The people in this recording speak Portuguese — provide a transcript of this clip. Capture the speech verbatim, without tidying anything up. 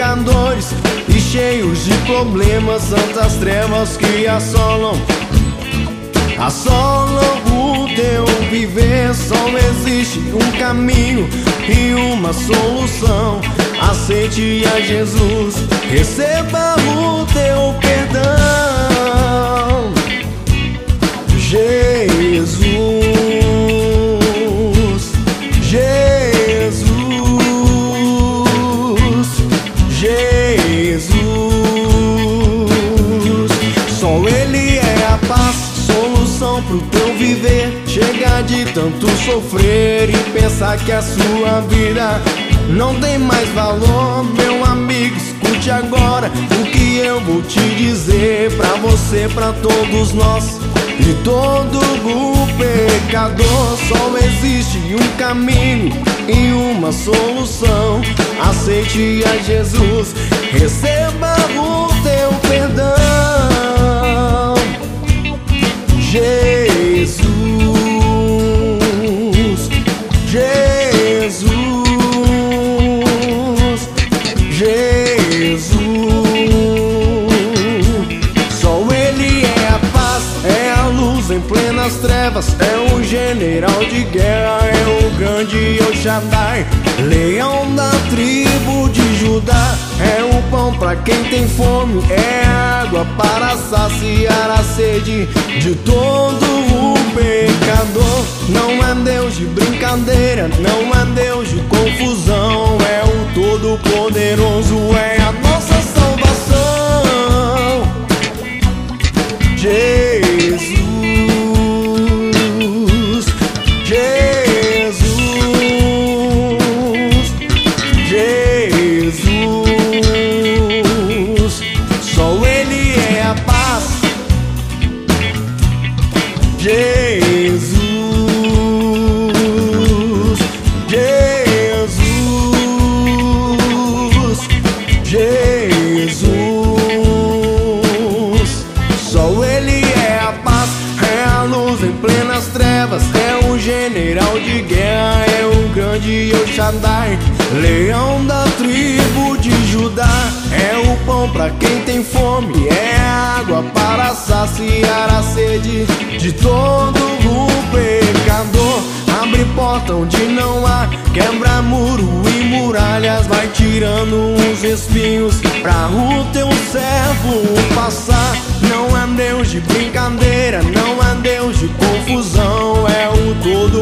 pecadores e cheios de problemas, tantas trevas que assolam, assolam o teu viver. Só existe um caminho e uma solução: aceite a Jesus, receba o teu perdão. Jesus, Jesus, Jesus. Só Ele é a paz, solução pro teu viver. Chega de tanto sofrer e pensar que a sua vida não tem mais valor. Meu amigo, escute agora o que eu vou te dizer, pra você, pra todos nós e todo o pecador. Só existe um caminho e uma solução: aceite a Jesus, receba o teu perdão. Jesus, Jesus, Jesus. Só Ele é a paz, é a luz em plenas trevas, é o general de guerra, é o grande El Shaddai, leão da tribo de Judá. É o pão pra quem tem fome, é água para saciar a sede de todo o pecador. Não é Deus de brincadeira, não é Deus de confusão, é o Todo-Poderoso, é a nossa salvação. Jesus, Jesus, Jesus. Só Ele é a paz. Jesus, Jesus, Jesus. Só Ele é a paz, é a luz em plenas trevas, é o general de guerra, é o grande El Shaddai, leão da tribo de Judá. É o pão pra quem tem fome, é água para saciar a sede de todo o pecador. Abre porta onde não há, quebra muro e muralhas, vai tirando os espinhos pra o teu servo passar. Não é Deus de brincadeira, não é Deus de confusão, é o todo